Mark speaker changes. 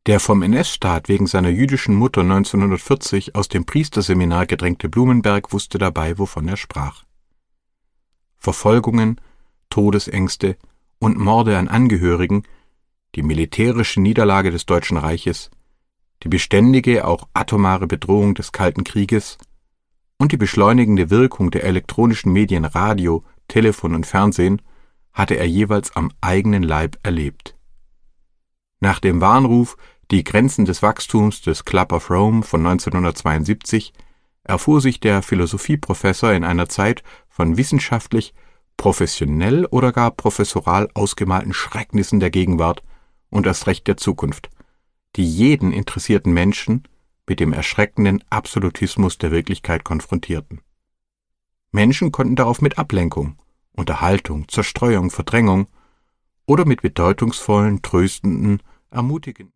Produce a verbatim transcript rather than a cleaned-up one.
Speaker 1: Der vom N S-Staat wegen seiner jüdischen Mutter neunzehnhundertvierzig aus dem Priesterseminar gedrängte Blumenberg wusste dabei, wovon er sprach. Verfolgungen, Todesängste und Morde an Angehörigen, die militärische Niederlage des Deutschen Reiches, die beständige, auch atomare Bedrohung des Kalten Krieges und die beschleunigende Wirkung der elektronischen Medien Radio, Telefon und Fernsehen hatte er jeweils am eigenen Leib erlebt. Nach dem Warnruf »Die Grenzen des Wachstums« des Club of Rome von neunzehnhundertzweiundsiebzig erfuhr sich der Philosophieprofessor in einer Zeit von wissenschaftlich, professionell oder gar professoral ausgemalten Schrecknissen der Gegenwart und erst recht der Zukunft, die jeden interessierten Menschen mit dem erschreckenden Absolutismus der Wirklichkeit konfrontierten. Menschen konnten darauf mit Ablenkung, Unterhaltung, Zerstreuung, Verdrängung oder mit bedeutungsvollen, tröstenden, ermutigenden